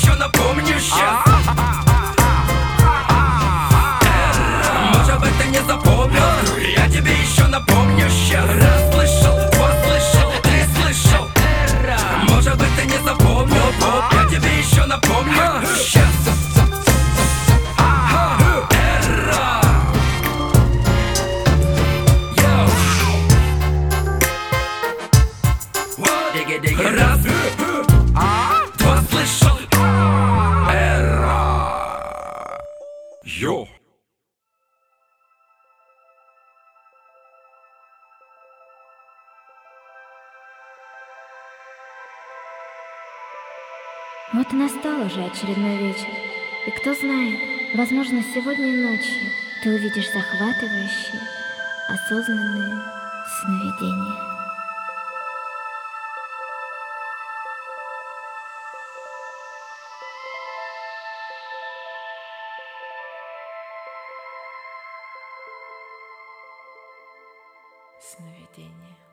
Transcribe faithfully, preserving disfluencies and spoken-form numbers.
еще напомню сейчас. Может быть, ты не запомнил, я тебе еще напомню сейчас. Раз слышал, два слышал, три слышал. Может быть, ты не запомнил, я тебе еще напомню сейчас. Раз, два слышал. Эра. Йо. Вот и настал уже очередной вечер. И кто знает, возможно, сегодня ночью ты увидишь захватывающие, осознанные сновидения. Сновидения.